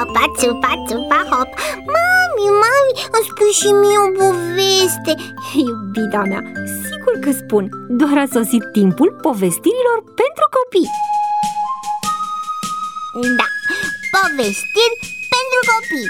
țupa, țupa, țupa, hop. Mami, îmi spui și mie o poveste. Iubita mea, sigur că spun. Doar a sosit timpul povestirilor pentru copii. Da, povestiri pentru copii.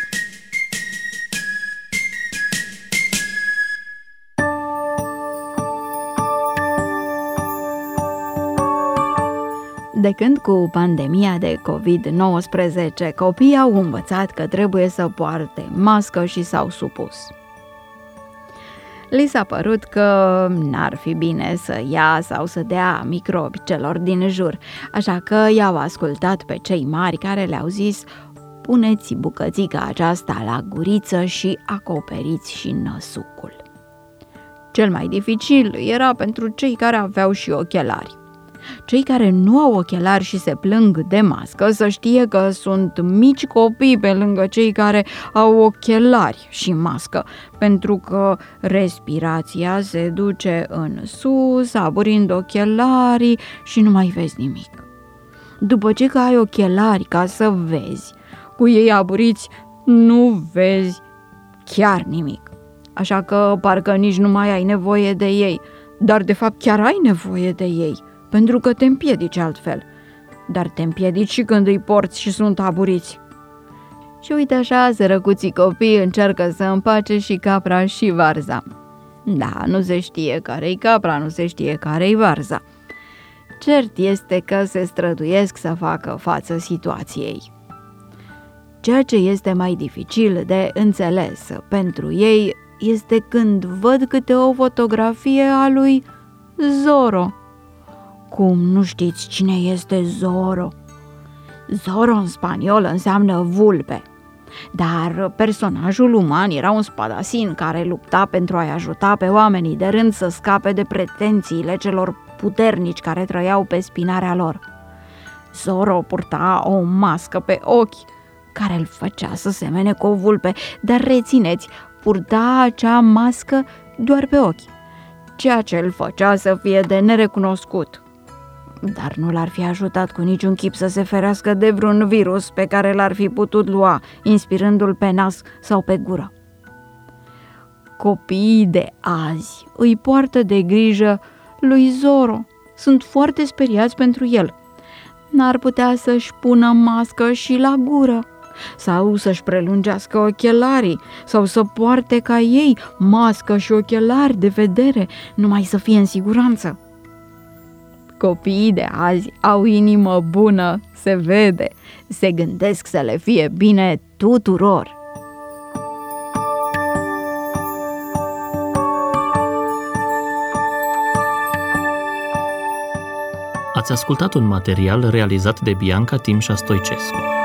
De când cu pandemia de COVID-19 copiii au învățat că trebuie să poarte mască și s-au supus. Li s-a părut că n-ar fi bine să ia sau să dea microbi celor din jur, așa că i-au ascultat pe cei mari care le-au zis: puneți bucățica aceasta la guriță și acoperiți și năsucul. Cel mai dificil era pentru cei care aveau și ochelari. Cei care nu au ochelari și se plâng de mască să știe că sunt mici copii pe lângă cei care au ochelari și mască, pentru că respirația se duce în sus, aburind ochelarii și nu mai vezi nimic. După ce că ai ochelari ca să vezi, cu ei aburiți nu vezi chiar nimic. Așa că parcă nici nu mai ai nevoie de ei, dar de fapt chiar ai nevoie de ei, pentru că te împiedici altfel. Dar te împiedici și când îi porți și sunt aburiți. Și uite așa, sărăcuții copii încearcă să împace și capra și varza. Da, nu se știe care-i capra, nu se știe care-i varza. Cert este că se străduiesc să facă față situației. Ceea ce este mai dificil de înțeles pentru ei este când văd câte o fotografie a lui Zorro. Cum nu știți cine este Zorro? Zorro în spaniolă înseamnă vulpe, dar personajul uman era un spadasin care lupta pentru a-i ajuta pe oamenii de rând să scape de pretențiile celor puternici care trăiau pe spinarea lor. Zorro purta o mască pe ochi care îl făcea să semene cu o vulpe, dar rețineți, purta acea mască doar pe ochi, ceea ce îl făcea să fie de nerecunoscut. Dar nu l-ar fi ajutat cu niciun chip să se ferească de vreun virus pe care l-ar fi putut lua, inspirându-l pe nas sau pe gură. Copiii de azi îi poartă de grijă lui Zorro. Sunt foarte speriați pentru el. N-ar putea să-și pună mască și la gură, sau să-și prelungească ochelarii, sau să poarte ca ei mască și ochelari de vedere, numai să fie în siguranță. Copiii de azi au inimă bună, se vede, se gândesc să le fie bine tuturor. Ați ascultat un material realizat de Bianca Timșa Stoicescu.